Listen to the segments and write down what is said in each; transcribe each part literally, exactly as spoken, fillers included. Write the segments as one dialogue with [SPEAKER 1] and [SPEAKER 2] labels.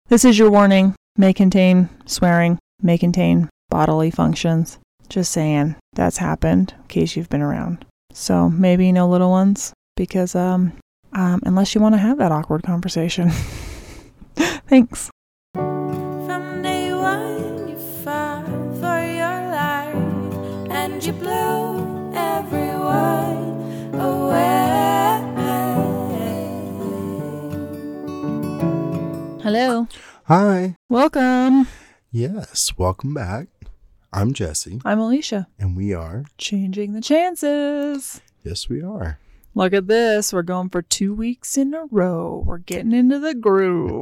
[SPEAKER 1] This is your warning. May contain swearing, may contain bodily functions. Just saying, that's happened in case you've been around. So maybe no little ones, because um, um unless you want to have that awkward conversation. Thanks.
[SPEAKER 2] From day one, you fought for your life, and you blew everyone away.
[SPEAKER 1] Hello.
[SPEAKER 3] Hi.
[SPEAKER 1] Welcome.
[SPEAKER 3] Yes, welcome back. I'm Jesse.
[SPEAKER 1] I'm Alicia.
[SPEAKER 3] And we are...
[SPEAKER 1] Changing the chances.
[SPEAKER 3] Yes, we are.
[SPEAKER 1] Look at this. We're going for two weeks in a row. We're getting into the groove.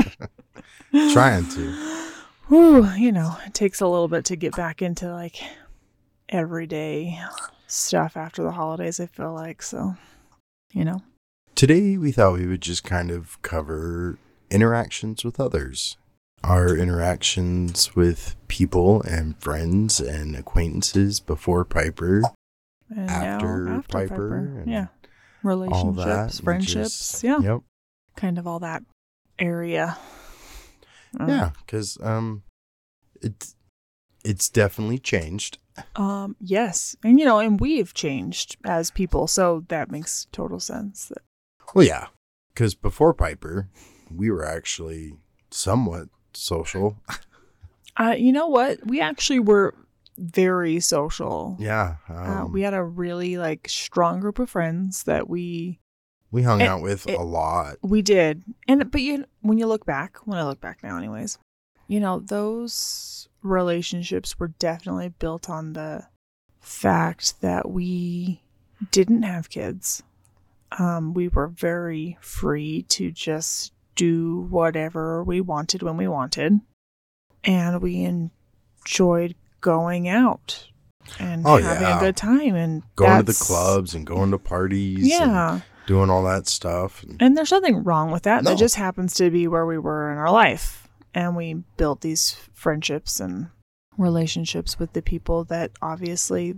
[SPEAKER 3] Trying to.
[SPEAKER 1] Whew, you know, it takes a little bit to get back into like everyday stuff after the holidays, I feel like. So, you know.
[SPEAKER 3] Today, we thought we would just kind of cover interactions with others. Our interactions with people and friends and acquaintances before Piper,
[SPEAKER 1] And
[SPEAKER 3] after,
[SPEAKER 1] now after
[SPEAKER 3] Piper,
[SPEAKER 1] Piper.
[SPEAKER 3] and
[SPEAKER 1] Yeah.
[SPEAKER 3] all
[SPEAKER 1] Relationships,
[SPEAKER 3] that. and
[SPEAKER 1] friendships.
[SPEAKER 3] just-
[SPEAKER 1] yeah.
[SPEAKER 3] Yep.
[SPEAKER 1] Kind of all that area. Uh,
[SPEAKER 3] Yeah, because um, it's, it's definitely changed.
[SPEAKER 1] Um, yes. And, you know, and we've changed as people. So that makes total sense. That,
[SPEAKER 3] Well, yeah, because before Piper, we were actually somewhat social.
[SPEAKER 1] uh, you know what? We actually were very social.
[SPEAKER 3] Yeah.
[SPEAKER 1] Uh,
[SPEAKER 3] Um,
[SPEAKER 1] we had a really like strong group of friends that we
[SPEAKER 3] we hung
[SPEAKER 1] it-
[SPEAKER 3] out with
[SPEAKER 1] it-
[SPEAKER 3] a lot.
[SPEAKER 1] we did. And but you when you look back, when I look back now anyways, you know, those relationships were definitely built on the fact that we didn't have kids. Um, we were very free to just do whatever we wanted when we wanted. And we enjoyed going out and
[SPEAKER 3] Oh,
[SPEAKER 1] having
[SPEAKER 3] yeah.
[SPEAKER 1] a good time and
[SPEAKER 3] Going to the
[SPEAKER 1] that's-
[SPEAKER 3] clubs and going to parties.
[SPEAKER 1] Yeah.
[SPEAKER 3] And doing all that stuff. And
[SPEAKER 1] And there's nothing wrong with that.
[SPEAKER 3] No.
[SPEAKER 1] That just happens to be where we were in our life. And we built these friendships and relationships with the people that obviously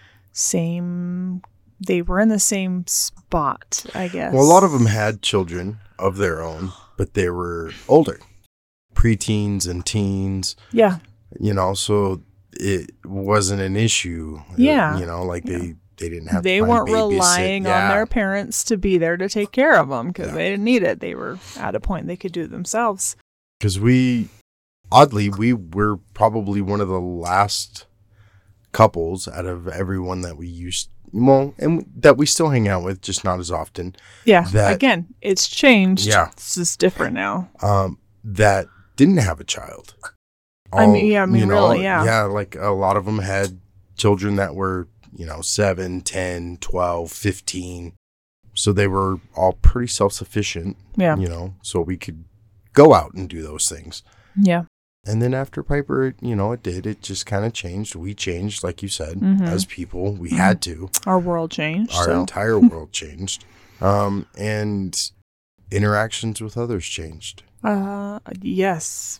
[SPEAKER 1] same, they were in the same spot, I guess.
[SPEAKER 3] well, a lot of them had children of their own, but they were older. Preteens and teens,
[SPEAKER 1] Yeah.
[SPEAKER 3] you know, so it wasn't an issue.
[SPEAKER 1] Yeah.
[SPEAKER 3] You know, like
[SPEAKER 1] Yeah.
[SPEAKER 3] they, they didn't have
[SPEAKER 1] They
[SPEAKER 3] to find
[SPEAKER 1] weren't
[SPEAKER 3] babysit.
[SPEAKER 1] relying on
[SPEAKER 3] Yeah.
[SPEAKER 1] their parents to be there to take care of them because
[SPEAKER 3] Yeah.
[SPEAKER 1] they didn't need it. They were at a point they could do it themselves.
[SPEAKER 3] Because we, oddly, we were probably one of the last couples out of everyone that we used, well, and that we still hang out with, just not as often,
[SPEAKER 1] Yeah.
[SPEAKER 3] That-
[SPEAKER 1] Again, it's changed.
[SPEAKER 3] Yeah.
[SPEAKER 1] It's just different now.
[SPEAKER 3] um, that didn't have a child.
[SPEAKER 1] I mean, yeah, I mean, really, yeah.
[SPEAKER 3] Yeah, like a lot of them had children that were, you know, seven, ten, twelve, fifteen. So they were all pretty self-sufficient,
[SPEAKER 1] Yeah.
[SPEAKER 3] you know, so we could go out and do those things.
[SPEAKER 1] Yeah.
[SPEAKER 3] And then after Piper, you know, it did. It just kind of changed. We changed, like you said,
[SPEAKER 1] Mhm.
[SPEAKER 3] as people. We had to.
[SPEAKER 1] Our world changed.
[SPEAKER 3] Our
[SPEAKER 1] so.
[SPEAKER 3] entire world changed. Um, and interactions with others changed.
[SPEAKER 1] Uh, yes.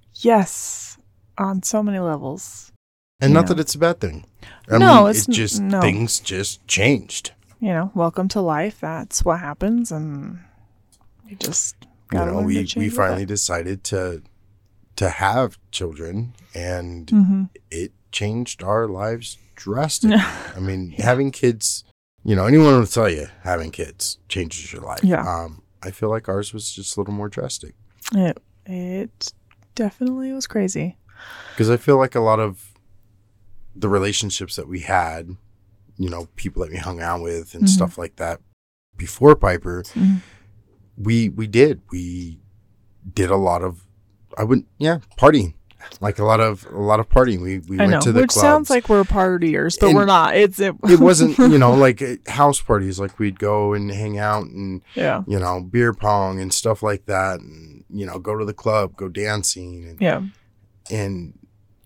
[SPEAKER 1] Yes. On so many levels.
[SPEAKER 3] And
[SPEAKER 1] Yeah.
[SPEAKER 3] not that it's a bad thing. I
[SPEAKER 1] No,
[SPEAKER 3] mean,
[SPEAKER 1] it's
[SPEAKER 3] it just,
[SPEAKER 1] n- no.
[SPEAKER 3] things just changed.
[SPEAKER 1] You know, welcome to life. That's what happens. And you just
[SPEAKER 3] You
[SPEAKER 1] gotta
[SPEAKER 3] know,
[SPEAKER 1] learn
[SPEAKER 3] we,
[SPEAKER 1] to
[SPEAKER 3] we
[SPEAKER 1] change with
[SPEAKER 3] finally
[SPEAKER 1] it.
[SPEAKER 3] decided to to have children, and
[SPEAKER 1] Mhm.
[SPEAKER 3] it changed our lives drastically. I mean, having kids, you know, anyone will tell you having kids changes your life.
[SPEAKER 1] Yeah.
[SPEAKER 3] Um, I feel like ours was just a little more drastic
[SPEAKER 1] It, it definitely was crazy.
[SPEAKER 3] because I feel like a lot of the relationships that we had, you know, people that we hung out with and
[SPEAKER 1] Mhm.
[SPEAKER 3] stuff like that before Piper,
[SPEAKER 1] Mhm.
[SPEAKER 3] we we did we did a lot of I wouldn't yeah partying, like a lot of a lot of partying. We we
[SPEAKER 1] I
[SPEAKER 3] went
[SPEAKER 1] know,
[SPEAKER 3] to the
[SPEAKER 1] which
[SPEAKER 3] clubs.
[SPEAKER 1] sounds like we're partiers, but
[SPEAKER 3] And
[SPEAKER 1] we're not. It's it,
[SPEAKER 3] It wasn't, you know, like uh, house parties. Like we'd go and hang out and,
[SPEAKER 1] yeah,
[SPEAKER 3] you know, beer pong and stuff like that. And, you know, go to the club, go dancing. And,
[SPEAKER 1] yeah,
[SPEAKER 3] and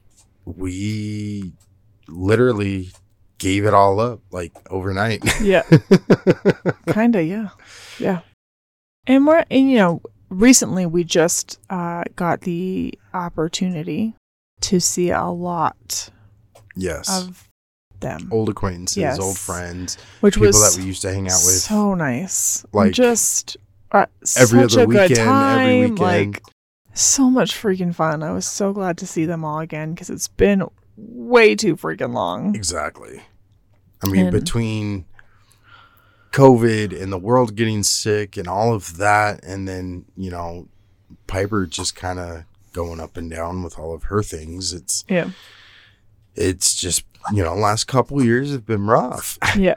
[SPEAKER 3] we literally gave it all up like overnight.
[SPEAKER 1] yeah, kind of, yeah, yeah. And we're, and you know, recently we just uh, got the opportunity to see a lot
[SPEAKER 3] Yes.
[SPEAKER 1] of them,
[SPEAKER 3] Old acquaintances,
[SPEAKER 1] Yes.
[SPEAKER 3] old friends,
[SPEAKER 1] which
[SPEAKER 3] people
[SPEAKER 1] was
[SPEAKER 3] that we used to hang out with.
[SPEAKER 1] so nice.
[SPEAKER 3] like,
[SPEAKER 1] just uh,
[SPEAKER 3] every
[SPEAKER 1] such
[SPEAKER 3] other
[SPEAKER 1] a good
[SPEAKER 3] weekend, every
[SPEAKER 1] time,
[SPEAKER 3] weekend.
[SPEAKER 1] like So much freaking fun. I was so glad to see them all again because it's been way too freaking long.
[SPEAKER 3] Exactly. I mean,
[SPEAKER 1] And-
[SPEAKER 3] between COVID and the world getting sick and all of that, and then, you know, Piper just kind of going up and down with all of her things. It's,
[SPEAKER 1] Yeah.
[SPEAKER 3] it's just, you know, last couple years have been rough.
[SPEAKER 1] Yeah.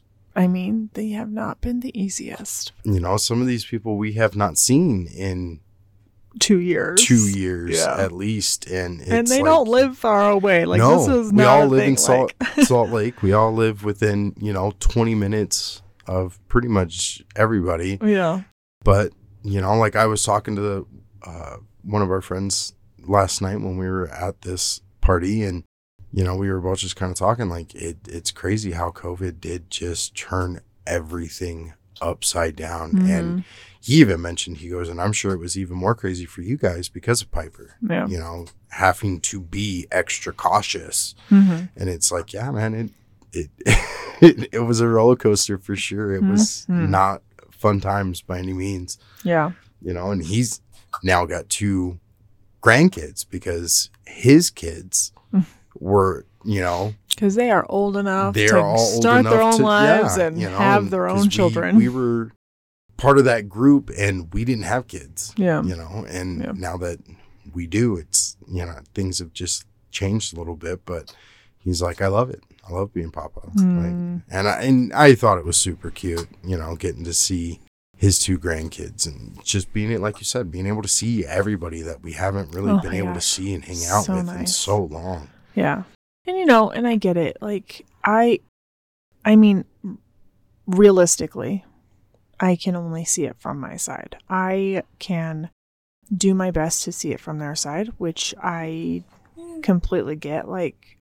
[SPEAKER 1] I mean, they have not been the easiest.
[SPEAKER 3] You know, some of these people we have not seen in
[SPEAKER 1] Two years.
[SPEAKER 3] two years
[SPEAKER 1] Yeah.
[SPEAKER 3] at least. And it's
[SPEAKER 1] And they
[SPEAKER 3] like,
[SPEAKER 1] don't live far away. Like,
[SPEAKER 3] no,
[SPEAKER 1] this is
[SPEAKER 3] we
[SPEAKER 1] not
[SPEAKER 3] all
[SPEAKER 1] a
[SPEAKER 3] live
[SPEAKER 1] thing,
[SPEAKER 3] in Salt,
[SPEAKER 1] like-
[SPEAKER 3] Salt Lake. We all live within, you know, twenty minutes of pretty much everybody.
[SPEAKER 1] Yeah.
[SPEAKER 3] But, you know, like I was talking to the, uh, one of our friends last night when we were at this party, and, you know, we were both just kind of talking like it, it's crazy how COVID did just turn everything upside down.
[SPEAKER 1] Mhm.
[SPEAKER 3] And he even mentioned, he goes, and I'm sure it was even more crazy for you guys because of Piper,
[SPEAKER 1] Yeah.
[SPEAKER 3] you know, having to be extra cautious.
[SPEAKER 1] Mm-hmm.
[SPEAKER 3] And it's like, yeah, man, it, it, it, it was a roller coaster for sure. It was
[SPEAKER 1] Mhm.
[SPEAKER 3] not fun times by any means,
[SPEAKER 1] Yeah.
[SPEAKER 3] you know, and he's now got two grandkids because his kids
[SPEAKER 1] Mm.
[SPEAKER 3] were, you know,
[SPEAKER 1] Because they are old enough
[SPEAKER 3] they're
[SPEAKER 1] to
[SPEAKER 3] all old
[SPEAKER 1] start their
[SPEAKER 3] enough
[SPEAKER 1] own
[SPEAKER 3] to-
[SPEAKER 1] lives
[SPEAKER 3] yeah,
[SPEAKER 1] and
[SPEAKER 3] you know,
[SPEAKER 1] have
[SPEAKER 3] and
[SPEAKER 1] their
[SPEAKER 3] 'cause
[SPEAKER 1] own
[SPEAKER 3] we-
[SPEAKER 1] children.
[SPEAKER 3] We were part of that group and we didn't have kids,
[SPEAKER 1] yeah.
[SPEAKER 3] you know, and
[SPEAKER 1] Yeah.
[SPEAKER 3] now that we do, it's, you know, things have just changed a little bit, but he's like, I love it. I love being Papa.
[SPEAKER 1] Mm.
[SPEAKER 3] Like, and I, and I thought it was super cute, you know, getting to see his two grandkids and just being it, like you said, being able to see everybody that we haven't really
[SPEAKER 1] Oh
[SPEAKER 3] been
[SPEAKER 1] my
[SPEAKER 3] able to
[SPEAKER 1] gosh.
[SPEAKER 3] see and hang out
[SPEAKER 1] So
[SPEAKER 3] with in
[SPEAKER 1] nice.
[SPEAKER 3] so long.
[SPEAKER 1] Yeah. And you know, and I get it. Like I I mean realistically, I can only see it from my side. I can do my best to see it from their side, which I completely get. Like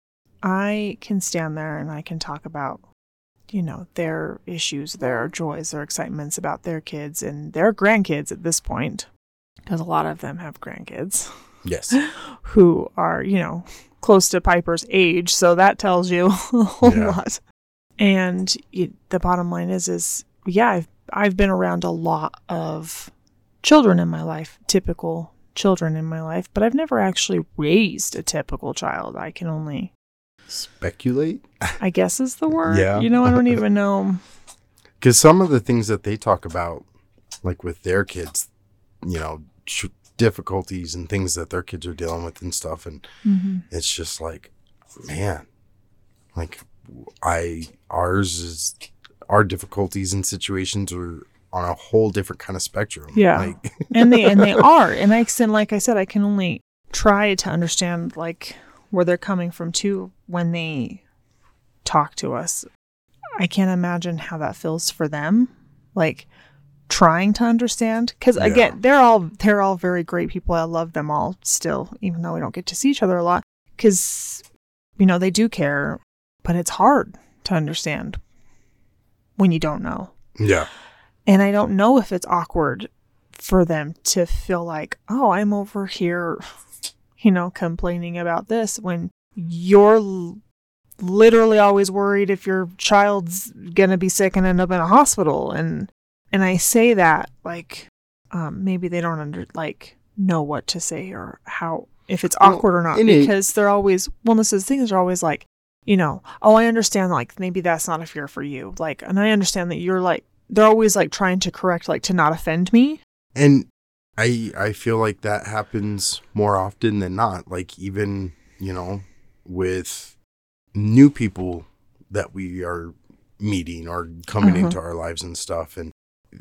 [SPEAKER 1] I can stand there and I can talk about, you know, their issues, their joys, their excitements about their kids and their grandkids at this point, because a lot of them have grandkids
[SPEAKER 3] Yes.
[SPEAKER 1] who are, you know, close to Piper's age. So that tells you a whole
[SPEAKER 3] Yeah.
[SPEAKER 1] lot. And it, the bottom line is, is yeah, I've, I've been around a lot of children in my life, typical children in my life, but I've never actually raised a typical child. I can only,
[SPEAKER 3] Speculate.
[SPEAKER 1] I guess is the word.
[SPEAKER 3] Yeah.
[SPEAKER 1] You know, I don't even know.
[SPEAKER 3] Because some of the things that they talk about, like with their kids, you know, tr- difficulties and things that their kids are dealing with and stuff. And
[SPEAKER 1] Mm-hmm.
[SPEAKER 3] it's just like, man, like I, ours is, our difficulties and situations are on a whole different kind of spectrum.
[SPEAKER 1] Yeah.
[SPEAKER 3] Like,
[SPEAKER 1] and they and they are, and I can, like I said, I can only try to understand like where they're coming from too when they talk to us. I can't imagine how that feels for them, like trying to understand, because
[SPEAKER 3] Yeah.
[SPEAKER 1] again, they're all they're all very great people. I love them all still, even though we don't get to see each other a lot, because you know they do care, but it's hard to understand when you don't know.
[SPEAKER 3] yeah.
[SPEAKER 1] And I don't know if it's awkward for them to feel like, oh, I'm over here, you know, complaining about this when you're l- literally always worried if your child's going to be sick and end up in a hospital. And, and I say that like, um, maybe they don't under like know what to say or how, if it's
[SPEAKER 3] Well,
[SPEAKER 1] awkward or not,
[SPEAKER 3] and it-
[SPEAKER 1] because they're always, well, this is things are always like, you know, oh, I understand. Like maybe that's not a fear for you. Like, and I understand that you're like, they're always like trying to correct, like to not offend me.
[SPEAKER 3] And I I feel like that happens more often than not. Like even, you know, with new people that we are meeting or coming
[SPEAKER 1] Uh-huh.
[SPEAKER 3] into our lives and stuff, and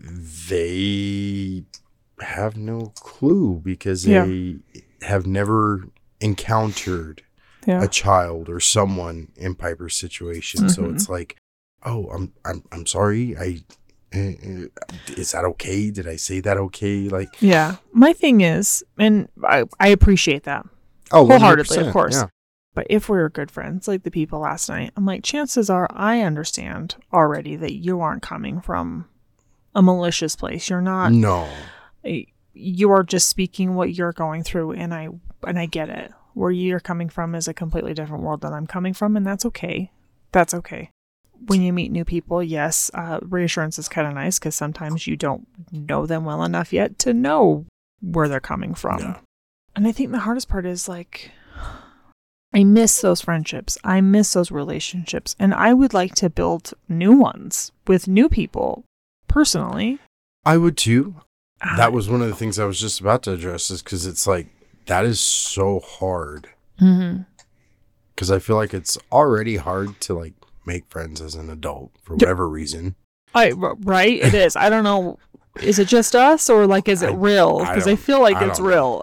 [SPEAKER 3] they have no clue because
[SPEAKER 1] Yeah.
[SPEAKER 3] they have never encountered
[SPEAKER 1] Yeah.
[SPEAKER 3] a child or someone in Piper's situation. So
[SPEAKER 1] Mhm.
[SPEAKER 3] it's like, oh, I'm I'm I'm sorry. I uh, uh, is that okay? Did I say that okay? Like,
[SPEAKER 1] Yeah. My thing is, and I, I appreciate that.
[SPEAKER 3] oh,
[SPEAKER 1] Wholeheartedly, of
[SPEAKER 3] one hundred percent,
[SPEAKER 1] course.
[SPEAKER 3] yeah.
[SPEAKER 1] But if we were good friends, like the people last night, I'm like, chances are I understand already that you aren't coming from a malicious place. You're not,
[SPEAKER 3] No.
[SPEAKER 1] you are just speaking what you're going through. And I, and I get it. Where you're coming from is a completely different world than I'm coming from. And that's okay. That's okay. When you meet new people, yes, uh, reassurance is kind of nice because sometimes you don't know them well enough yet to know where they're coming from.
[SPEAKER 3] Yeah.
[SPEAKER 1] And I think the hardest part is like, I miss those friendships. I miss those relationships. And I would like to build new ones with new people personally.
[SPEAKER 3] I would too.
[SPEAKER 1] Uh,
[SPEAKER 3] That was one of the things I was just about to address, is because it's like, that is so hard.
[SPEAKER 1] Mm-hmm.
[SPEAKER 3] Because I feel like it's already hard to like make friends as an adult for whatever reason.
[SPEAKER 1] I, right? It is. I don't know. Is it just us or like, is it
[SPEAKER 3] I-
[SPEAKER 1] real?
[SPEAKER 3] I
[SPEAKER 1] Because I,
[SPEAKER 3] don't-
[SPEAKER 1] feel like
[SPEAKER 3] I
[SPEAKER 1] it's
[SPEAKER 3] don't
[SPEAKER 1] real.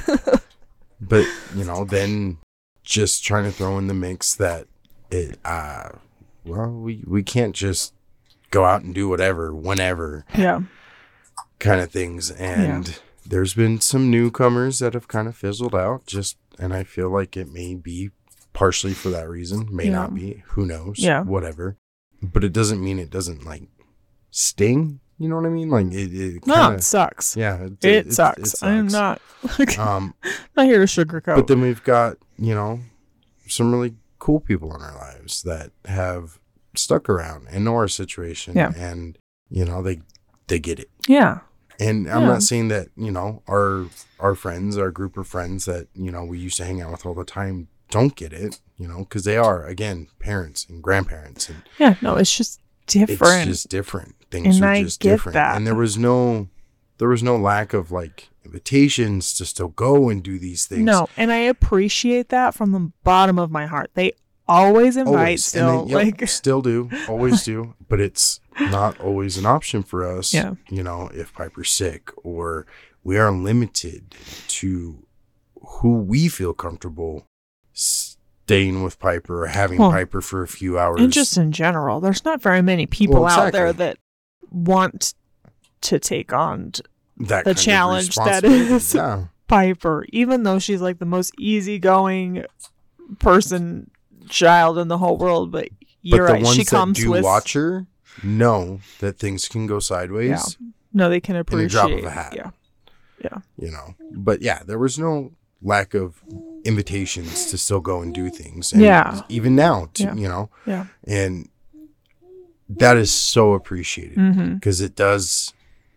[SPEAKER 3] But, you know, then just trying to throw in the mix that it, uh, well, we, we can't just go out and do whatever, whenever
[SPEAKER 1] Yeah.
[SPEAKER 3] kind of things. And
[SPEAKER 1] Yeah.
[SPEAKER 3] there's been some newcomers that have kind of fizzled out, just, and I feel like it may be partially for that reason, may
[SPEAKER 1] Yeah.
[SPEAKER 3] not be, who knows,
[SPEAKER 1] Yeah.
[SPEAKER 3] whatever. But it doesn't mean it doesn't like sting. You know what I mean? Like it, it
[SPEAKER 1] No,
[SPEAKER 3] kinda,
[SPEAKER 1] it sucks.
[SPEAKER 3] yeah,
[SPEAKER 1] It,
[SPEAKER 3] it, it-
[SPEAKER 1] sucks.
[SPEAKER 3] it sucks.
[SPEAKER 1] I'm not,
[SPEAKER 3] Um,
[SPEAKER 1] not here to sugarcoat.
[SPEAKER 3] but then we've got, you know, some really cool people in our lives that have stuck around and know our situation,
[SPEAKER 1] Yeah.
[SPEAKER 3] and you know they they get it.
[SPEAKER 1] yeah.
[SPEAKER 3] And I'm
[SPEAKER 1] Yeah.
[SPEAKER 3] not saying that, you know, our our friends, our group of friends that, you know, we used to hang out with all the time don't get it, you know, because they are, again, parents and grandparents, and
[SPEAKER 1] Yeah. No, it's just different.
[SPEAKER 3] it's just different. Things
[SPEAKER 1] And
[SPEAKER 3] are
[SPEAKER 1] I
[SPEAKER 3] just
[SPEAKER 1] get
[SPEAKER 3] different.
[SPEAKER 1] that.
[SPEAKER 3] And there was no there was no lack of like invitations to still go and do these things.
[SPEAKER 1] No, and I appreciate that from the bottom of my heart. They always invite
[SPEAKER 3] Always.
[SPEAKER 1] still.
[SPEAKER 3] And they, yep,
[SPEAKER 1] like
[SPEAKER 3] still do, always do, but it's not always an option for us.
[SPEAKER 1] Yeah.
[SPEAKER 3] You know, if Piper's sick, or we are limited to who we feel comfortable staying with Piper or having
[SPEAKER 1] Well,
[SPEAKER 3] Piper for a few hours.
[SPEAKER 1] and just in general, there's not very many people
[SPEAKER 3] Well,
[SPEAKER 1] out there
[SPEAKER 3] exactly.
[SPEAKER 1] that want to take on t-
[SPEAKER 3] that
[SPEAKER 1] the
[SPEAKER 3] kind of
[SPEAKER 1] challenge that
[SPEAKER 3] responsibility.
[SPEAKER 1] is
[SPEAKER 3] Yeah.
[SPEAKER 1] Piper, even though she's like the most easygoing person, child in the whole world. But you're
[SPEAKER 3] but the
[SPEAKER 1] right,
[SPEAKER 3] ones
[SPEAKER 1] she comes
[SPEAKER 3] that do
[SPEAKER 1] with
[SPEAKER 3] watch her know that things can go sideways.
[SPEAKER 1] Yeah. No, they can
[SPEAKER 3] a
[SPEAKER 1] appreciate.
[SPEAKER 3] drop of a hat.
[SPEAKER 1] Yeah, yeah,
[SPEAKER 3] You know, but yeah, there was no lack of invitations to still go and do things. And
[SPEAKER 1] Yeah.
[SPEAKER 3] even now, to,
[SPEAKER 1] Yeah.
[SPEAKER 3] you know,
[SPEAKER 1] yeah.
[SPEAKER 3] and that is so appreciated,
[SPEAKER 1] Mm-hmm.
[SPEAKER 3] because it does.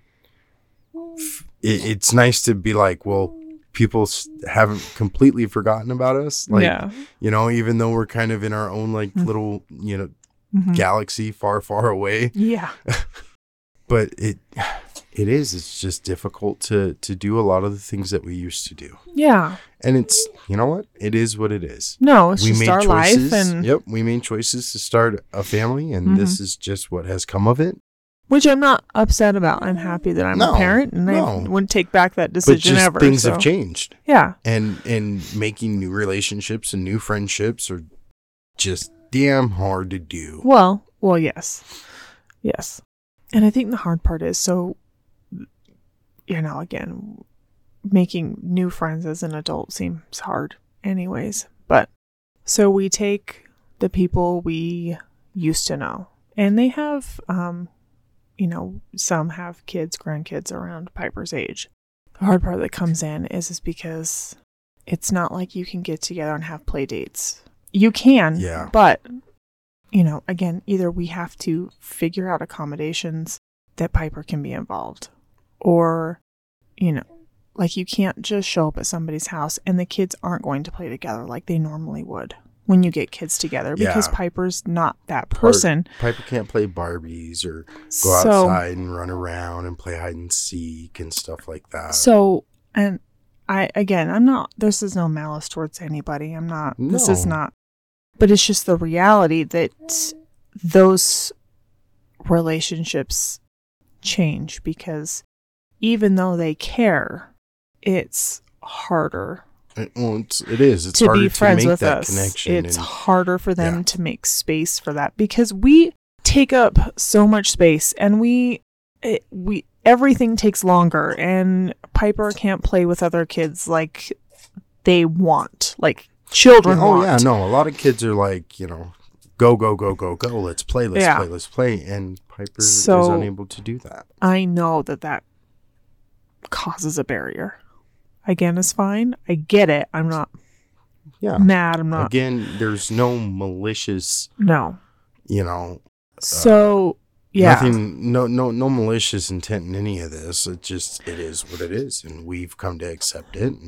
[SPEAKER 3] It, it's nice to be like, well, people s- haven't completely forgotten about us. Like,
[SPEAKER 1] yeah.
[SPEAKER 3] you know, even though we're kind of in our own like little, you know,
[SPEAKER 1] Mhm.
[SPEAKER 3] galaxy far, far away.
[SPEAKER 1] Yeah.
[SPEAKER 3] But it, it is. It's just difficult to to do a lot of the things that we used to do.
[SPEAKER 1] Yeah.
[SPEAKER 3] And it's, you know what? It is what it is.
[SPEAKER 1] No, it's
[SPEAKER 3] we
[SPEAKER 1] just
[SPEAKER 3] made
[SPEAKER 1] our
[SPEAKER 3] choices.
[SPEAKER 1] life, and
[SPEAKER 3] Yep, we made choices to start a family, and
[SPEAKER 1] Mhm.
[SPEAKER 3] this is just what has come of it.
[SPEAKER 1] which I'm not upset about. I'm happy that I'm
[SPEAKER 3] No,
[SPEAKER 1] a parent, and
[SPEAKER 3] no.
[SPEAKER 1] I wouldn't take back that
[SPEAKER 3] But
[SPEAKER 1] decision
[SPEAKER 3] just
[SPEAKER 1] ever.
[SPEAKER 3] things
[SPEAKER 1] so.
[SPEAKER 3] have changed,
[SPEAKER 1] Yeah.
[SPEAKER 3] and and making new relationships and new friendships are just damn hard to do.
[SPEAKER 1] Well, well, yes, yes, and I think the hard part is so. You know, again, making new friends as an adult seems hard, anyways. But so we take the people we used to know, and they have, um, you know, some have kids, grandkids around Piper's age. The hard part that comes in is is because it's not like you can get together and have play dates. You can,
[SPEAKER 3] Yeah.
[SPEAKER 1] but you know, again, either we have to figure out accommodations that Piper can be involved, or, you know, like you can't just show up at somebody's house and the kids aren't going to play together like they normally would when you get kids together, because
[SPEAKER 3] Yeah.
[SPEAKER 1] Piper's not that person.
[SPEAKER 3] Piper can't play Barbies or go
[SPEAKER 1] So,
[SPEAKER 3] outside and run around and play hide and seek and stuff like that.
[SPEAKER 1] so, and I, again, I'm not, this is no malice towards anybody. I'm not, this is
[SPEAKER 3] No.
[SPEAKER 1] not, but it's just the reality that those relationships change, because even though they care, it's harder
[SPEAKER 3] It, well, it's, it is. It's
[SPEAKER 1] to
[SPEAKER 3] harder
[SPEAKER 1] be
[SPEAKER 3] to
[SPEAKER 1] friends
[SPEAKER 3] make
[SPEAKER 1] with
[SPEAKER 3] that
[SPEAKER 1] us.
[SPEAKER 3] connection.
[SPEAKER 1] It's
[SPEAKER 3] and,
[SPEAKER 1] harder for them
[SPEAKER 3] yeah.
[SPEAKER 1] to make space for that, because we take up so much space, and we it, we everything takes longer, and Piper can't play with other kids like they want, like children
[SPEAKER 3] oh
[SPEAKER 1] want.
[SPEAKER 3] yeah, no. A lot of kids are like, you know, go go go go go. Let's play. Let's
[SPEAKER 1] Yeah.
[SPEAKER 3] play. Let's play. And Piper is
[SPEAKER 1] So-
[SPEAKER 3] unable to do that.
[SPEAKER 1] I know that that causes a barrier. Again, it's fine. I get it. I'm not
[SPEAKER 3] Yeah.
[SPEAKER 1] mad. I'm not.
[SPEAKER 3] Again, there's no malicious,
[SPEAKER 1] No.
[SPEAKER 3] you know,
[SPEAKER 1] So yeah.
[SPEAKER 3] nothing, no, no, no malicious intent in any of this. It just, it is what it is, and we've come to accept it. And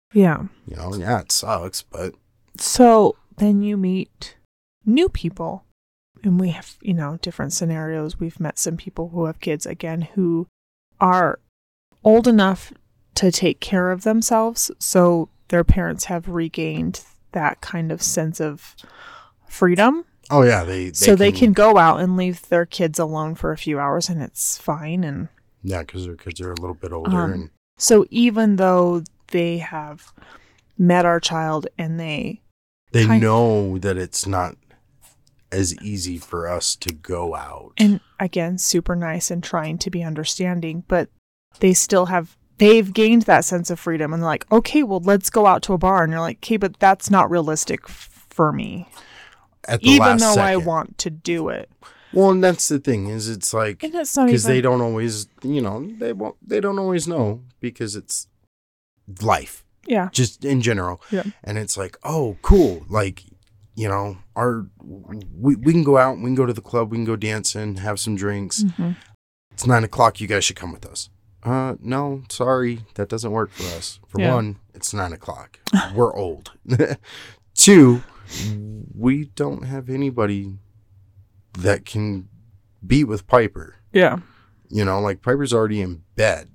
[SPEAKER 1] Yeah.
[SPEAKER 3] You know, yeah, it sucks, but
[SPEAKER 1] So then you meet new people. And we have, you know, different scenarios. We've met some people who have kids, again, who are old enough to take care of themselves. So their parents have regained that kind of sense of freedom.
[SPEAKER 3] oh yeah, they, they
[SPEAKER 1] So they can go out and leave their kids alone for a few hours and it's fine. And
[SPEAKER 3] yeah, because their kids are a little bit older.
[SPEAKER 1] Um,
[SPEAKER 3] and
[SPEAKER 1] so even though they have met our child and they
[SPEAKER 3] they
[SPEAKER 1] kind-
[SPEAKER 3] know that it's not as easy for us to go out.
[SPEAKER 1] and again, super nice and trying to be understanding, but they still have, they've gained that sense of freedom and they're like, okay, well, let's go out to a bar. And you're like, okay, but that's not realistic f- for me,
[SPEAKER 3] At the
[SPEAKER 1] even
[SPEAKER 3] last
[SPEAKER 1] though I
[SPEAKER 3] second.
[SPEAKER 1] want to do it.
[SPEAKER 3] Well, and that's the thing is it's like,
[SPEAKER 1] And it's not
[SPEAKER 3] because
[SPEAKER 1] even,
[SPEAKER 3] they don't always, you know, they won't, they don't always know because it's life.
[SPEAKER 1] yeah,
[SPEAKER 3] Just in general.
[SPEAKER 1] Yeah.
[SPEAKER 3] And it's like, oh, cool. Like, you know, our we, we can go out, we can go to the club, we can go dancing, have some drinks.
[SPEAKER 1] Mhm.
[SPEAKER 3] It's nine o'clock. You guys should come with us. Uh, no, sorry. That doesn't work for us. For
[SPEAKER 1] Yeah.
[SPEAKER 3] one, it's nine o'clock. We're old. Two, we don't have anybody that can be with Piper.
[SPEAKER 1] yeah,
[SPEAKER 3] You know, like Piper's already in bed.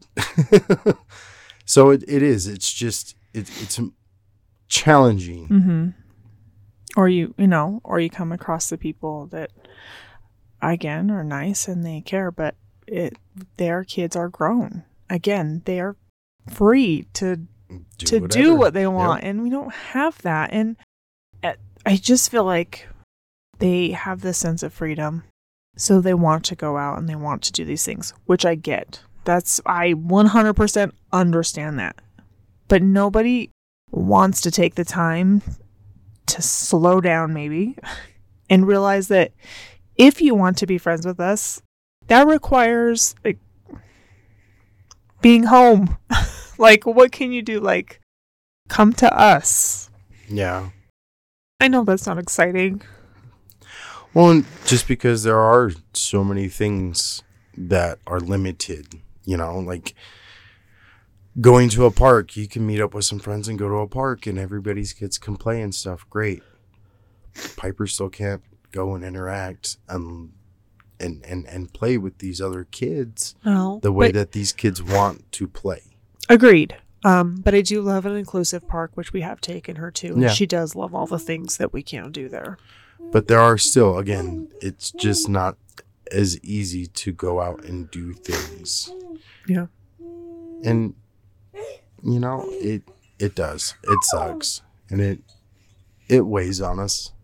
[SPEAKER 3] So it, it is. It's just, it, it's challenging.
[SPEAKER 1] mm-hmm. Or you, you know, or you come across the people that, again, are nice and they care, but it, their kids are grown. Again, they are free to
[SPEAKER 3] Do
[SPEAKER 1] to
[SPEAKER 3] whatever.
[SPEAKER 1] do what they want,
[SPEAKER 3] Yep.
[SPEAKER 1] and we don't have that. And uh, I just feel like they have this sense of freedom, so they want to go out and they want to do these things, which I get. That's, I one hundred percent understand that. But nobody wants to take the time to slow down maybe and realize that if you want to be friends with us, that requires like being home. Like, what can you do? Like, come to us.
[SPEAKER 3] Yeah.
[SPEAKER 1] I know that's not exciting.
[SPEAKER 3] Well, and just because there are so many things that are limited, you know, like going to a park, you can meet up with some friends and go to a park and everybody's kids can play and stuff. Great. Piper still can't go and interact and and, and, and play with these other kids
[SPEAKER 1] No.
[SPEAKER 3] the way
[SPEAKER 1] but-
[SPEAKER 3] that these kids want to play.
[SPEAKER 1] Agreed. Um, but I do love an inclusive park, which we have taken her to. And
[SPEAKER 3] Yeah.
[SPEAKER 1] she does love all the things that we can't do there.
[SPEAKER 3] But there are still, again, it's just not as easy to go out and do things.
[SPEAKER 1] Yeah.
[SPEAKER 3] And, you know, it it does. It sucks. And it it weighs on us.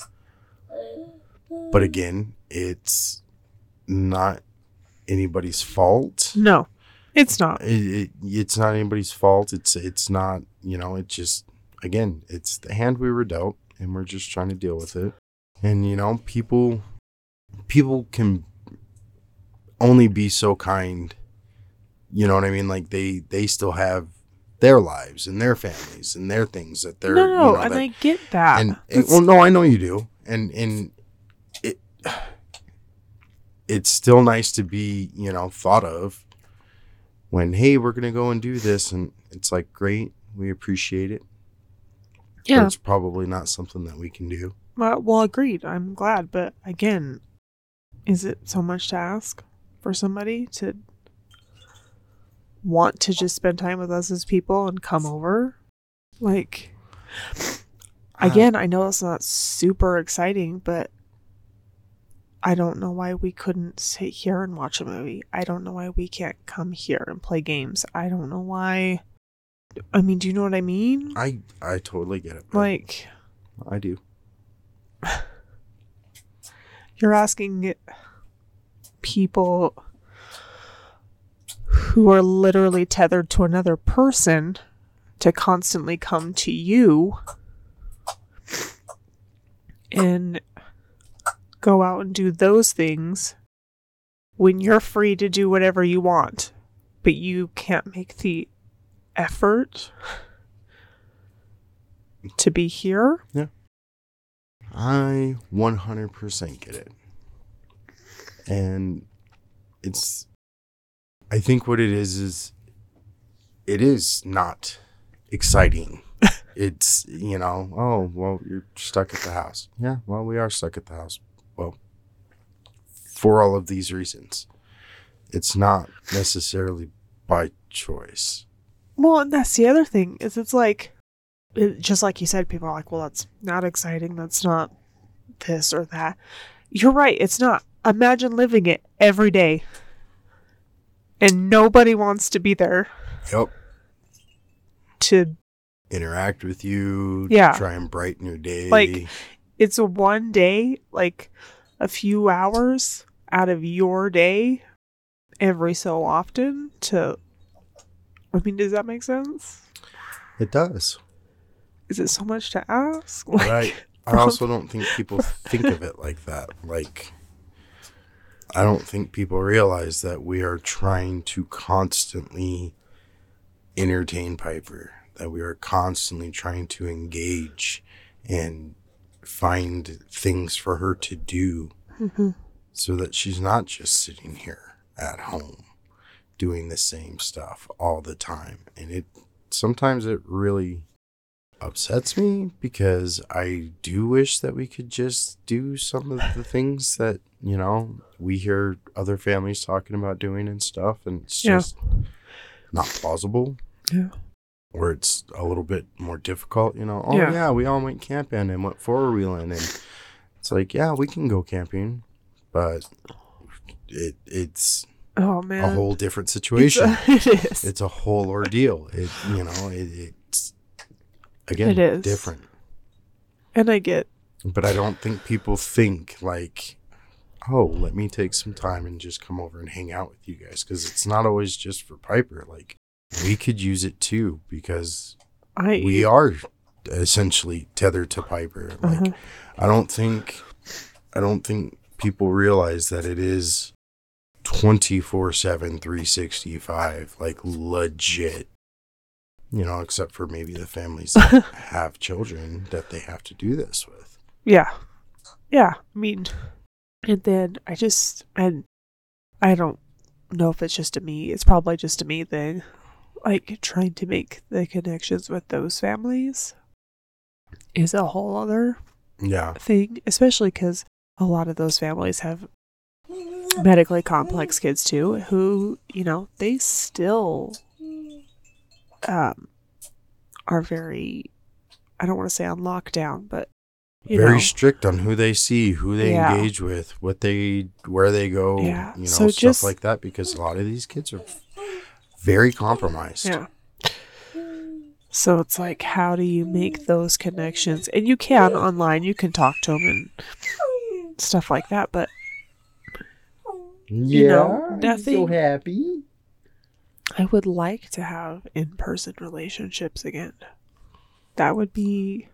[SPEAKER 3] But again, it's not anybody's fault.
[SPEAKER 1] No, it's not.
[SPEAKER 3] It, it, it's not anybody's fault. It's it's not, you know, it just, again, it's the hand we were dealt, and we're just trying to deal with it. And, you know, people people can only be so kind. You know what I mean? Like, they, they still have their lives and their families and their things that they're,
[SPEAKER 1] No, no,
[SPEAKER 3] you know,
[SPEAKER 1] and
[SPEAKER 3] that-
[SPEAKER 1] I get that.
[SPEAKER 3] and, and
[SPEAKER 1] It's-
[SPEAKER 3] well, no, I know you do, and and it it's still nice to be, you know, thought of when, hey, we're gonna go and do this, and it's like, great, we appreciate it, but
[SPEAKER 1] yeah.
[SPEAKER 3] it's probably not something that we can do.
[SPEAKER 1] Well, well, agreed. I'm glad, but again, is it so much to ask for somebody to want to just spend time with us as people and come over? Like, again, I know it's not super exciting, but I don't know why we couldn't sit here and watch a movie. I don't know why we can't come here and play games. I don't know why. I mean, do you know what I mean?
[SPEAKER 3] I I totally get it. bro.
[SPEAKER 1] Like,
[SPEAKER 3] I do.
[SPEAKER 1] you're asking people who are literally tethered to another person to constantly come to you and go out and do those things when you're free to do whatever you want, but you can't make the effort to be here.
[SPEAKER 3] I one hundred percent get it. And it's, I think what it is, is it is not exciting. It's, you know, oh, well, you're stuck at the house. Yeah, well, we are stuck at the house. Well, for all of these reasons. It's not necessarily by choice.
[SPEAKER 4] Well, and that's the other thing, is it's like, it, just like you said, people are like, well, that's not exciting. That's not this or that. You're right. It's not. Imagine living it every day. And nobody wants to be there.
[SPEAKER 3] Yep.
[SPEAKER 4] To
[SPEAKER 3] interact with you.
[SPEAKER 4] Yeah.
[SPEAKER 3] Try and brighten your day.
[SPEAKER 4] Like, it's a one day, like a few hours out of your day every so often to, I mean, does that make sense?
[SPEAKER 3] It does.
[SPEAKER 4] Is it so much to ask? Like,
[SPEAKER 3] Right. I also don't think people think of it like that. Like, I don't think people realize that we are trying to constantly entertain Piper, that we are constantly trying to engage and find things for her to do
[SPEAKER 4] mm-hmm.
[SPEAKER 3] so that she's not just sitting here at home doing the same stuff all the time. And it sometimes it really upsets me because I do wish that we could just do some of the things that, you know, we hear other families talking about doing and stuff, and it's
[SPEAKER 4] Yeah.
[SPEAKER 3] just not plausible.
[SPEAKER 4] Yeah.
[SPEAKER 3] Or it's a little bit more difficult, you know. Oh
[SPEAKER 4] Yeah.
[SPEAKER 3] yeah, we all went camping and went four wheeling, and it's like, yeah, we can go camping, but it it's
[SPEAKER 4] Oh, man.
[SPEAKER 3] a whole different situation.
[SPEAKER 4] It's a, it is.
[SPEAKER 3] It's a whole ordeal. It you know it, it's again
[SPEAKER 4] It is.
[SPEAKER 3] different.
[SPEAKER 4] And I get,
[SPEAKER 3] But I don't think people think like, oh, let me take some time and just come over and hang out with you guys, because it's not always just for Piper. Like, we could use it too, because
[SPEAKER 4] I,
[SPEAKER 3] we are essentially tethered to Piper. Like,
[SPEAKER 4] Uh-huh.
[SPEAKER 3] I don't think, I don't think people realize that it is twenty-four seven, three sixty-five, like legit, you know, except for maybe the families that have children that they have to do this with.
[SPEAKER 4] yeah. Yeah. I mean, and then I just, and I don't know if it's just a me, it's probably just a me thing. Like, trying to make the connections with those families is a whole other
[SPEAKER 3] Yeah.
[SPEAKER 4] thing, especially because a lot of those families have medically complex kids too, who, you know, they still um are very, I don't want to say on lockdown, but you
[SPEAKER 3] Very
[SPEAKER 4] know,
[SPEAKER 3] strict on who they see, who they
[SPEAKER 4] Yeah.
[SPEAKER 3] engage with, what they, where they go,
[SPEAKER 4] Yeah.
[SPEAKER 3] you know,
[SPEAKER 4] So
[SPEAKER 3] stuff
[SPEAKER 4] just-
[SPEAKER 3] like that, because a lot of these kids are very compromised.
[SPEAKER 4] yeah. So it's like, how do you make those connections? And you can online, you can talk to them and stuff like that, but you know, nothing.
[SPEAKER 3] happy.
[SPEAKER 4] I would like to have in-person relationships again. That would be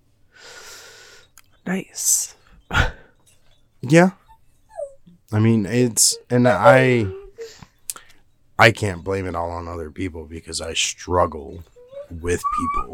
[SPEAKER 4] nice.
[SPEAKER 3] Yeah. I mean, it's, and I, I can't blame it all on other people, because I struggle with people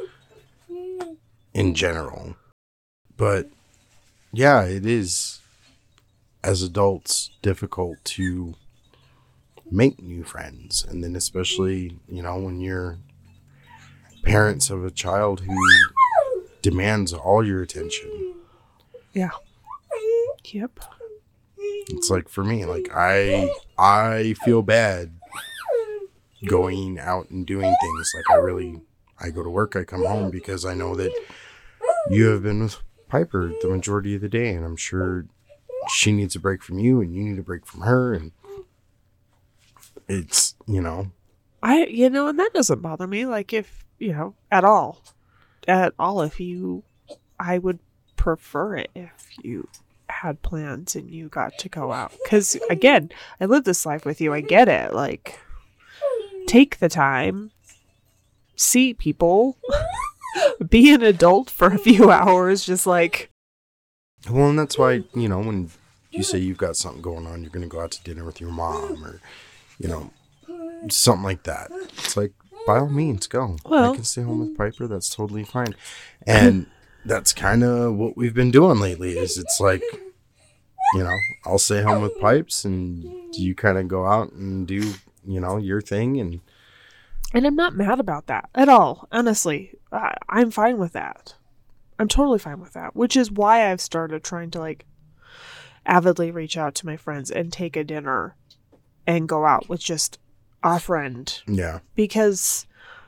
[SPEAKER 3] in general. But yeah, it is, as adults, difficult to make new friends. And then especially, you know, when you're parents of a child who demands all your attention.
[SPEAKER 4] Yeah. Yep.
[SPEAKER 3] It's like, for me, like, I I feel bad going out and doing things. Like, I really, I go to work, I come home, because I know that you have been with Piper the majority of the day, and I'm sure she needs a break from you, and you need a break from her, and it's, you know.
[SPEAKER 4] I, you know, and that doesn't bother me. Like, if, you know, at all. At all, if you, I would prefer it if you had plans and you got to go out. Because, again, I live this life with you. I get it. Like, take the time, see people, be an adult for a few hours, just like.
[SPEAKER 3] Well, and that's why, you know, when you say you've got something going on, you're going to go out to dinner with your mom, or, you know, something like that. It's like, by all means, go.
[SPEAKER 4] Well-
[SPEAKER 3] I can stay home with Piper. That's totally fine. And that's kind of what we've been doing lately, is it's like, you know, I'll stay home with Pipes, and you kind of go out and do, you know, your thing. And
[SPEAKER 4] And I'm not mad about that at all. Honestly, I, I'm fine with that. I'm totally fine with that, which is why I've started trying to like avidly reach out to my friends and take a dinner and go out with just a friend.
[SPEAKER 3] Yeah.
[SPEAKER 4] Because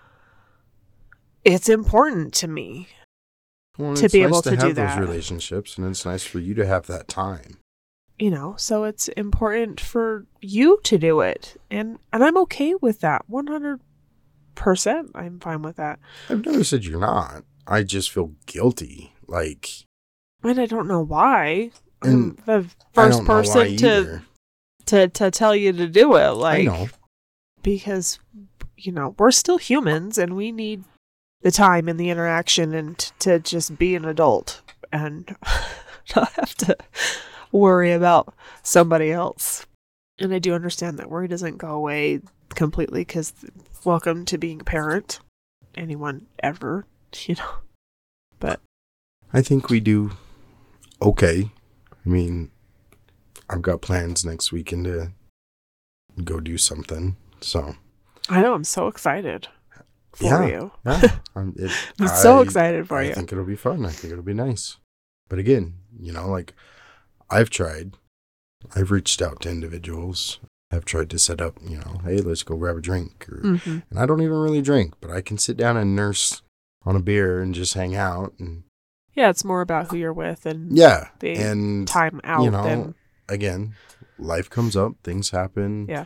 [SPEAKER 4] it's important to me
[SPEAKER 3] Well,
[SPEAKER 4] to
[SPEAKER 3] it's
[SPEAKER 4] be
[SPEAKER 3] nice
[SPEAKER 4] able
[SPEAKER 3] to,
[SPEAKER 4] to
[SPEAKER 3] have
[SPEAKER 4] do
[SPEAKER 3] those
[SPEAKER 4] that.
[SPEAKER 3] relationships, and it's nice for you to have that time.
[SPEAKER 4] You know, so it's important for you to do it. And and I'm okay with that. one hundred percent I'm fine with that.
[SPEAKER 3] I've never said you're not. I just feel guilty. Like,
[SPEAKER 4] And I don't know why.
[SPEAKER 3] And
[SPEAKER 4] I'm the
[SPEAKER 3] I
[SPEAKER 4] first
[SPEAKER 3] don't know why
[SPEAKER 4] person to,
[SPEAKER 3] either.
[SPEAKER 4] to to tell you to do it. Like,
[SPEAKER 3] I know.
[SPEAKER 4] because, you know, we're still humans and we need the time and the interaction and t- to just be an adult and not have to worry about somebody else. And I do understand that worry doesn't go away completely because welcome to being a parent. Anyone ever, you know. But
[SPEAKER 3] I think we do okay. I mean, I've got plans next weekend to go do something. So
[SPEAKER 4] I know I'm so excited for
[SPEAKER 3] yeah,
[SPEAKER 4] you.
[SPEAKER 3] yeah. I'm, it,
[SPEAKER 4] I'm so
[SPEAKER 3] I-
[SPEAKER 4] excited for
[SPEAKER 3] I
[SPEAKER 4] you.
[SPEAKER 3] think it'll be fun. I think it'll be nice. But again, you know, like I've tried, I've reached out to individuals. I've tried to set up, you know, hey, let's go grab a drink. Or,
[SPEAKER 4] Mm-hmm.
[SPEAKER 3] And I don't even really drink, but I can sit down and nurse on a beer and just hang out. And
[SPEAKER 4] Yeah, it's more about who you're with and
[SPEAKER 3] yeah.
[SPEAKER 4] the
[SPEAKER 3] And
[SPEAKER 4] time out
[SPEAKER 3] you know,
[SPEAKER 4] than
[SPEAKER 3] again, life comes up, things happen.
[SPEAKER 4] Yeah.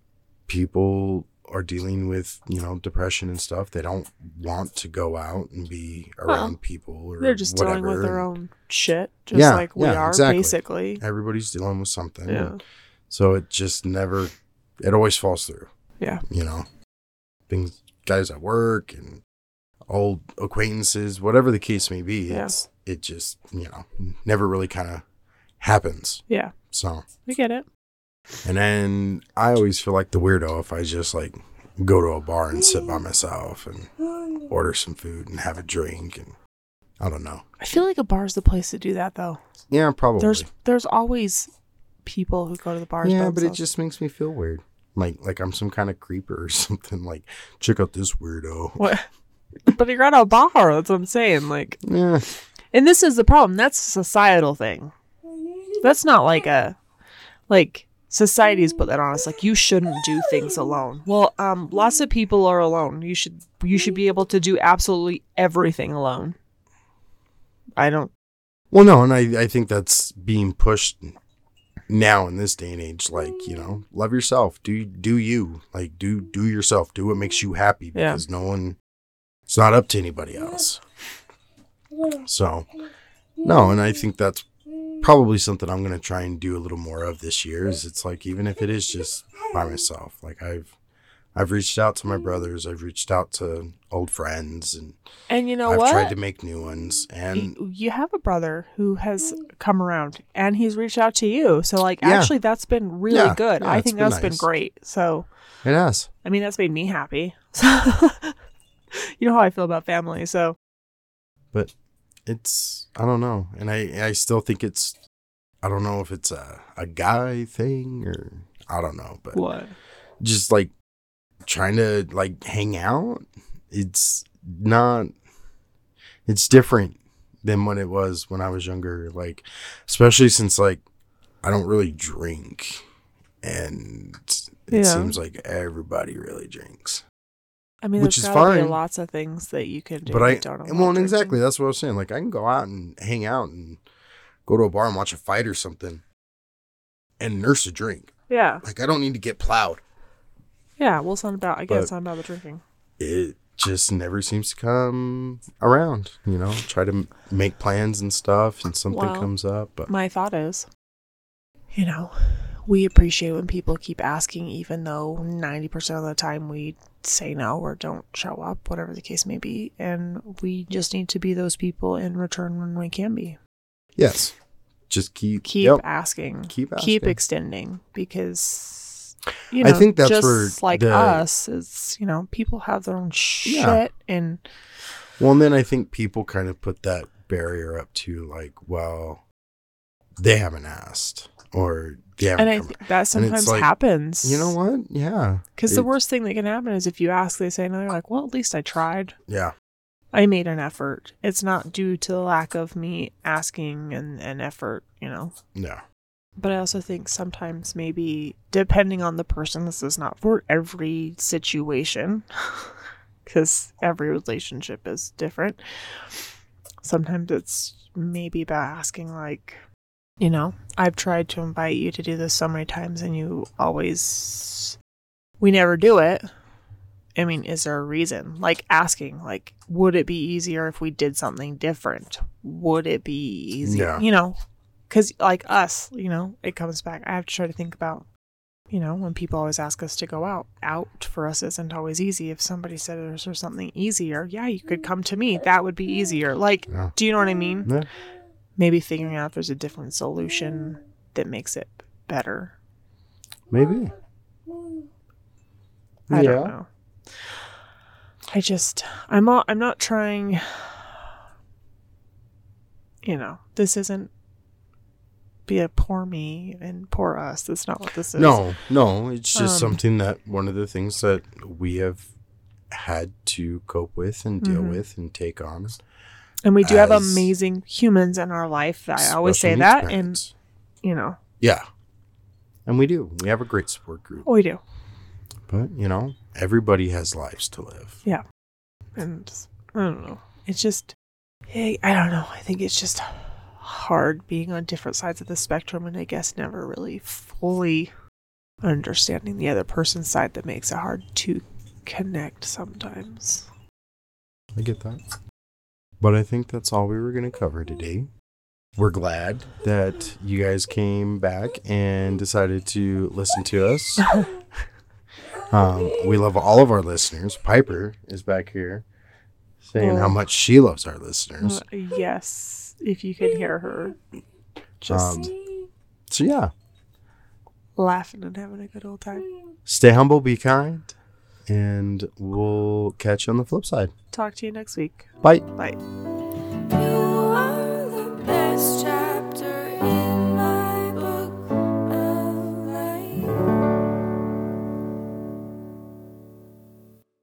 [SPEAKER 3] People are dealing with, you know, depression and stuff. They don't want to go out and be around
[SPEAKER 4] Well,
[SPEAKER 3] people or
[SPEAKER 4] they're just
[SPEAKER 3] whatever.
[SPEAKER 4] dealing with their
[SPEAKER 3] and
[SPEAKER 4] own shit, just
[SPEAKER 3] Yeah,
[SPEAKER 4] like we
[SPEAKER 3] yeah,
[SPEAKER 4] are,
[SPEAKER 3] exactly.
[SPEAKER 4] basically.
[SPEAKER 3] Everybody's dealing with something.
[SPEAKER 4] Yeah.
[SPEAKER 3] So it just never, it always falls through.
[SPEAKER 4] Yeah.
[SPEAKER 3] You know, things, guys at work and old acquaintances, whatever the case may be,
[SPEAKER 4] Yeah.
[SPEAKER 3] it's, it just, you know, never really kind of happens.
[SPEAKER 4] Yeah.
[SPEAKER 3] So,
[SPEAKER 4] We get it.
[SPEAKER 3] and then I always feel like the weirdo if I just like go to a bar and sit by myself and order some food and have a drink and I don't know.
[SPEAKER 4] I feel like a bar's the place to do that, though.
[SPEAKER 3] Yeah, probably.
[SPEAKER 4] There's there's always people who go to the bars.
[SPEAKER 3] yeah,
[SPEAKER 4] by
[SPEAKER 3] but it
[SPEAKER 4] themselves.
[SPEAKER 3] just makes me feel weird. Like like I'm some kind of creeper or something. Like, check out this weirdo.
[SPEAKER 4] What? But you're at a bar. That's what I'm saying. Like,
[SPEAKER 3] Yeah.
[SPEAKER 4] and this is the problem. That's a societal thing. That's not like a like society's put that on us. Like, you shouldn't do things alone. Well, um, lots of people are alone. You should you should be able to do absolutely everything alone. I don't.
[SPEAKER 3] Well, no, and I, I think that's being pushed now in this day and age. Like, you know, love yourself. Do do you. Like, do do yourself. Do what makes you happy
[SPEAKER 4] Yeah.
[SPEAKER 3] because no one, it's not up to anybody else. So, no, and I think that's probably something I'm going to try and do a little more of this year is it's like, even if it is just by myself, like I've, I've reached out to my brothers. I've reached out to old friends and
[SPEAKER 4] And you know
[SPEAKER 3] I've
[SPEAKER 4] what?
[SPEAKER 3] tried to make new ones. And
[SPEAKER 4] Y- you have a brother who has come around and he's reached out to you. So, like,
[SPEAKER 3] Yeah.
[SPEAKER 4] actually, that's been really
[SPEAKER 3] Yeah,
[SPEAKER 4] good.
[SPEAKER 3] yeah,
[SPEAKER 4] I
[SPEAKER 3] it's
[SPEAKER 4] think
[SPEAKER 3] been
[SPEAKER 4] that's been
[SPEAKER 3] nice.
[SPEAKER 4] great. So,
[SPEAKER 3] it has.
[SPEAKER 4] I mean, that's made me happy. You know how I feel about family. So,
[SPEAKER 3] But it's, I don't know. And I, I still think it's, I don't know if it's a, a guy thing or I don't know, but
[SPEAKER 4] what?
[SPEAKER 3] just like trying to like hang out. It's not, it's different than what it was when I was younger. Like, especially since like I don't really drink and it
[SPEAKER 4] Yeah.
[SPEAKER 3] seems like everybody really drinks.
[SPEAKER 4] I mean,
[SPEAKER 3] Which
[SPEAKER 4] there's
[SPEAKER 3] is
[SPEAKER 4] gotta be
[SPEAKER 3] fine.
[SPEAKER 4] lots of things that you can do.
[SPEAKER 3] But I,
[SPEAKER 4] that don't
[SPEAKER 3] and
[SPEAKER 4] involve
[SPEAKER 3] well, and
[SPEAKER 4] drinking.
[SPEAKER 3] exactly, that's what I was saying. Like, I can go out and hang out and go to a bar and watch a fight or something and nurse a drink.
[SPEAKER 4] Yeah.
[SPEAKER 3] Like, I don't need to get plowed.
[SPEAKER 4] Yeah. Well, it's not about, again,
[SPEAKER 3] But-
[SPEAKER 4] it's not about the drinking.
[SPEAKER 3] It just never seems to come around, you know? Try to m- make plans and stuff and something
[SPEAKER 4] Well,
[SPEAKER 3] comes up. But
[SPEAKER 4] My thought is, you know, we appreciate when people keep asking, even though ninety percent of the time we say no or don't show up, whatever the case may be. And we just need to be those people in return when we can be.
[SPEAKER 3] yes, just keep,
[SPEAKER 4] Keep
[SPEAKER 3] yep,
[SPEAKER 4] asking.
[SPEAKER 3] keep asking.
[SPEAKER 4] Keep extending. Because, you know,
[SPEAKER 3] I think that's
[SPEAKER 4] just
[SPEAKER 3] where
[SPEAKER 4] like
[SPEAKER 3] the-
[SPEAKER 4] us, it's, you know, people have their own shit.
[SPEAKER 3] Yeah.
[SPEAKER 4] And
[SPEAKER 3] Well, and then I think people kind of put that barrier up to like, well, they haven't asked or they haven't
[SPEAKER 1] And I
[SPEAKER 3] come-
[SPEAKER 1] think that sometimes
[SPEAKER 3] like,
[SPEAKER 1] happens.
[SPEAKER 3] You know what? Yeah.
[SPEAKER 1] Because the
[SPEAKER 3] It-
[SPEAKER 1] worst thing that can happen is if you ask, they say no. You're like, well, at least I tried.
[SPEAKER 3] Yeah.
[SPEAKER 1] I made an effort. It's not due to the lack of me asking and, and effort, you know.
[SPEAKER 3] Yeah.
[SPEAKER 1] But I also think sometimes maybe, depending on the person, this is not for every situation, because every relationship is different. Sometimes it's maybe about asking, like, you know, I've tried to invite you to do this so many times and you always, we never do it. I mean, is there a reason? Like asking, like, would it be easier if we did something different? Would it be easier?
[SPEAKER 3] Yeah.
[SPEAKER 1] You know, because like us, you know, it comes back. I have to try to think about, you know, when people always ask us to go out, out for us isn't always easy. If somebody said there's there's something easier, yeah, you could come to me. That would be easier. Like,
[SPEAKER 3] Yeah.
[SPEAKER 1] do you know what I mean?
[SPEAKER 3] Yeah.
[SPEAKER 1] Maybe figuring out if there's a different solution that makes it better.
[SPEAKER 3] Maybe.
[SPEAKER 1] I
[SPEAKER 3] Yeah.
[SPEAKER 1] don't know. I just, I'm all, I'm not trying, you know, this isn't be a poor me and poor us. That's not what this is.
[SPEAKER 3] No, no. It's just
[SPEAKER 1] Um,
[SPEAKER 3] something that one of the things that we have had to cope with and deal
[SPEAKER 1] Mhm.
[SPEAKER 3] with and take on.
[SPEAKER 1] And we do have
[SPEAKER 3] as
[SPEAKER 1] amazing humans in our life. I always say
[SPEAKER 3] special needs
[SPEAKER 1] that.
[SPEAKER 3] parents.
[SPEAKER 1] And, you know,
[SPEAKER 3] Yeah. And we do. We have a great support group.
[SPEAKER 1] we do.
[SPEAKER 3] But, you know, everybody has lives to live.
[SPEAKER 1] Yeah. And I don't know. It's just, hey, I don't know. I think it's just hard being on different sides of the spectrum and I guess never really fully understanding the other person's side that makes it hard to connect sometimes.
[SPEAKER 3] I get that. But I think that's all we were going to cover today. We're glad that you guys came back and decided to listen to us. um, we love all of our listeners. Piper is back here saying how
[SPEAKER 1] Oh.
[SPEAKER 3] much she loves our listeners.
[SPEAKER 1] Uh, yes, if you can hear her just
[SPEAKER 3] Um, so, yeah,
[SPEAKER 1] laughing and having a good old time.
[SPEAKER 3] stay humble, be kind, and we'll catch you on the flip side.
[SPEAKER 1] Talk to you next week.
[SPEAKER 3] Bye.
[SPEAKER 1] Bye.